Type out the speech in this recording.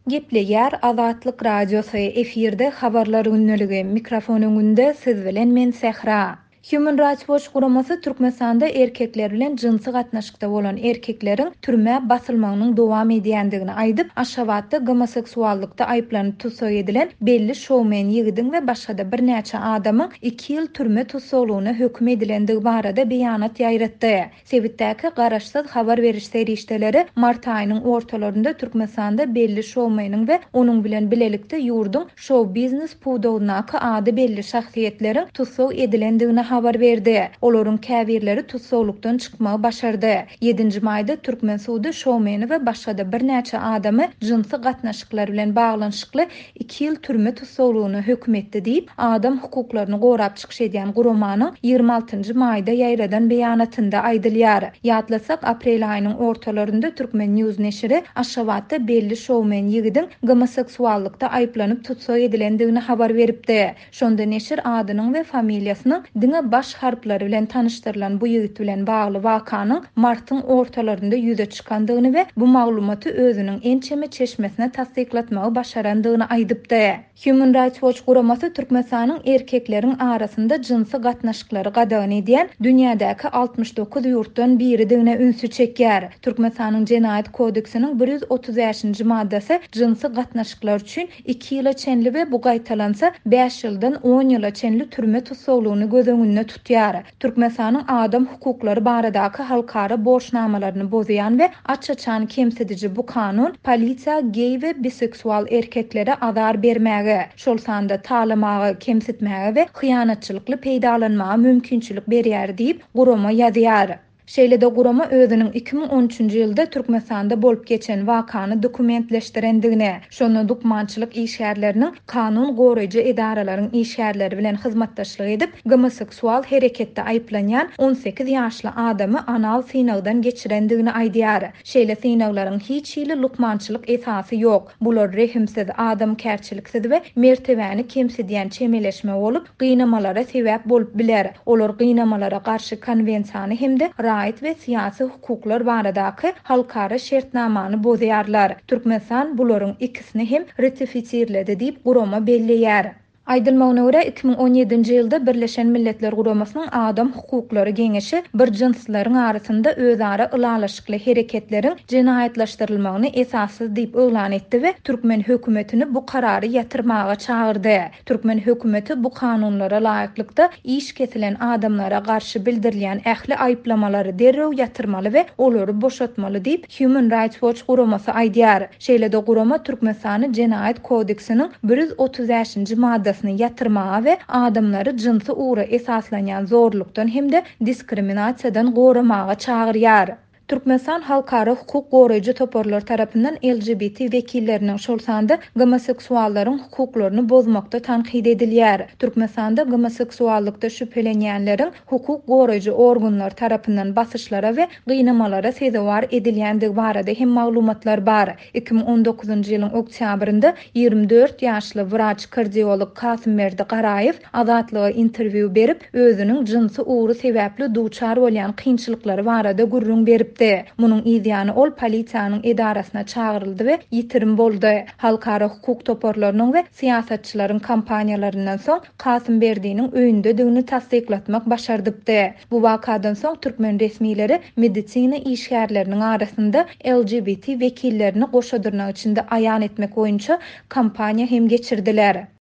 Gepleýär Azatlyk radiosy efirde habarlar günneligi mikrofon öňünde siz bilen men Sehra. Human Rights Watch guramasy Türkmenistanda erkekler bilen jinsy gatnaşykda bolan erkekleriň türme basylmagynyň dowam edýändigini aýdyp, Aşgabatda homoseksuallykda aýplanyp tutsak edilen belli şowmen ýigidiň we başga bir näçe adamyň 2 ýyl türme tutsaglygyna hökm edilendigi barada beýanat ýaýratdy. Sebitdäki garaşsyz habar beriş serişdeleri mart aýynyň ortalarynda Türkmenistanda belli şowmeniň we onuň bilen bilelikde ýurduň show biznes puwdowunaky ady belli şahsiýetleriň tutsag edilendigini habar berdi. Olaryň käbirleri tutsaglykdan çykmagy başardy. 7-nji maýda Türkmen suwdy şowmeni we başga bir näçe adamy jinsy gatnaşyklar bilen baglanyşykly 2 ýyl türme tutsaglygyna hökm etdi diýip adam hukuklaryny gorap çykyş edýän guramanyň 26-njy maýda ýaýradan beýanatynda aýdylýar. Ýatlasak, aprel aýynyň ortalarynda Türkmen News neşri Aşgabatda belli şowmen ýigidiň homoseksuallykda aýplanyp tutsak edilendigini habar beripdi. Şonda neşir adynyň we familiýasynyň diňe baş harplary bilen tanışdyrılan bu ýigit bilen bagly wakanyň martyň ortalarynda ýüze çykandygyny we bu maglumaty özüniň ençeme çeşmesine tasdiklatmagy başarandygyny aýdypdy. Human Rights Watch guramasy Türkmenistanyň erkekleriň arasynda jinsy gatnaşyklary gadagan edýän dünýädäki 69 ýurtdan biridigine ünsü çekýär. Türkmenistanyň Jenaýat kodeksiniň 135-nji maddasy jinsy gatnaşyklar üçin 2 ýyla çenli we bu gaýtalansa 5 ýyldan 10 ýyla çenli türme tutsaglygyny göz öňünde tutýar. Türkmenistanyň adam hukuklary baradaky halkara borçnamalaryny bozýan we açaçan kemsedici bu kanun polisiýa gay we biseksual erkeklere azar bermäge, şol sanda talamagy, kemsitmäge we hyýanatçylykly peýdalanmagy mümkinçilik berýär diýip gurama ýazýar. Şeýle-de gurama özüniň 2013-nji ýylda Türkmenistanda bolup geçen wakany dokumentleşdirendigine, şonu dukmançylyk işgärleriniň kanun goraýjy edaralaryň işgärleri bilen hyzmatdaşlyk edip, homoseksual hereketde aýplanýan 18 ýaşly adamy anal synagdan geçirendigini aýdýar. Şeýle synaglaryň hiç ýyly lukmançylyk esasy ýok. Bular rehimsiz, adamkärçiliksiz we mertebäni kemsidýän çemeleşme bolup, gynamalara sebäp bolup biler. Olar gynamalara garşy konwensiýany hemde raýat we syýasy hukuklar baradaky halkara şertnamany bozýarlar. Türkmenistan bularyň ikisini hem ratifisirledi diýip gurama belleýär. Aýdylmagyna görä 2017-nji ýylda Birleşen Milletler Guramasynyň Adam Hukuklary Geňeşi bir jinslaryň arasynda özara ylalaşykly hereketleriň jenaýatlaşdyrylmagyny esassız diýip öňlan etdi we Türkmen hökümetini bu karary ýatyrmaga çagyrdy. Türkmen hökümeti bu kanunlara laýyklykda iş kesilen adamlara garşy bildirilýän ähli aýplamalary derrew ýatyrmaly we olary boşatmaly diýip Human Rights Watch guramasy aýdýar. Şeýle-de gurama Türkmenistanyň Jenaýat kodeksiniň 135-nji maddasy ýatyrmaga we adamlary jinsy uğra esaslanýan zorlukdan hemde diskriminasiýadan goramaga çagyrýar. Türkmenistan halkara hukuk goraýjy toporlar tarapyndan LGBT wekilleriniň şol sanda homoseksuallaryň hukuklaryny bozmakda tanqid edilýär. Türkmenistanda homoseksuallykda şüphelenýänleriň hukuk goraýjy organlar tarapyndan basyşlara we gynamalara sezewar edilýändigi barada hem maglumatlar bar. 2019-njy ýylyň oktýabrynda 24 ýaşly wraç kardiolog Kasymberdi Garaýew Azatlyga interwiu berip, özüniň jinsy uğry sebäpli duçar bolýan kynçylyklary barada gurrun berip Munun ýa-ni ol polisiýanyň edarasyna çagyryldy we ýitirim boldy. Halkara hukuk toporlarynyň we siýasatçylaryň kampaniýalaryndan soň Kasymberdiň öýünde döňünü tasdiklatmak başardypdy. Bu wakadan soň Türkmen resmileri medisina işgärleriniň arasynda LGBT wekillerini goşadyrnak içinde aýan etmek boýunça kampaniýa hem geçirdiler.